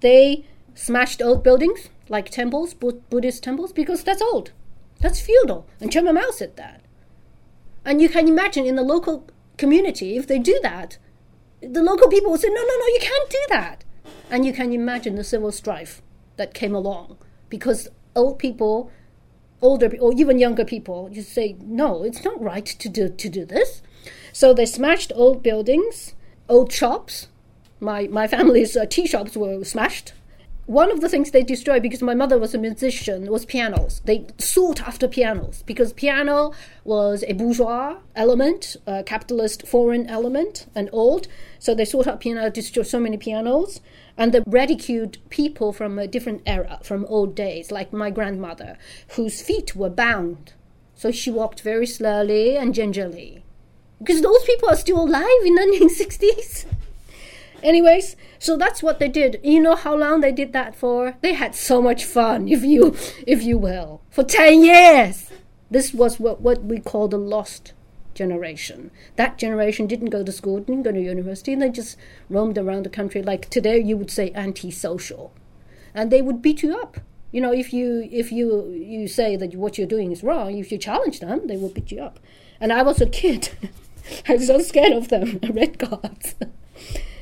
They smashed old buildings like temples, Buddhist temples, because that's old. That's feudal. And Chairman Mao said that. And you can imagine in the local community, if they do that, the local people will say, no, you can't do that. And you can imagine the civil strife that came along because old people, older or even younger people, just say, no, it's not right to do this. So they smashed old buildings, old shops. My family's tea shops were smashed. One of the things they destroyed, because my mother was a musician, was pianos. They sought after pianos because piano was a bourgeois element, a capitalist foreign element, and old. So they sought out piano, destroyed so many pianos, and they ridiculed people from a different era, from old days, like my grandmother, whose feet were bound. So she walked very slowly and gingerly. Because those people are still alive in the 1960s. Anyways, so that's what they did. You know how long they did that for? They had so much fun, if you will, for 10 years. This was what we call the lost generation. That generation didn't go to school, didn't go to university, and they just roamed around the country like today you would say antisocial. And they would beat you up. You know, if you say that what you're doing is wrong, if you challenge them, they will beat you up. And I was a kid. I was so scared of them, red guards.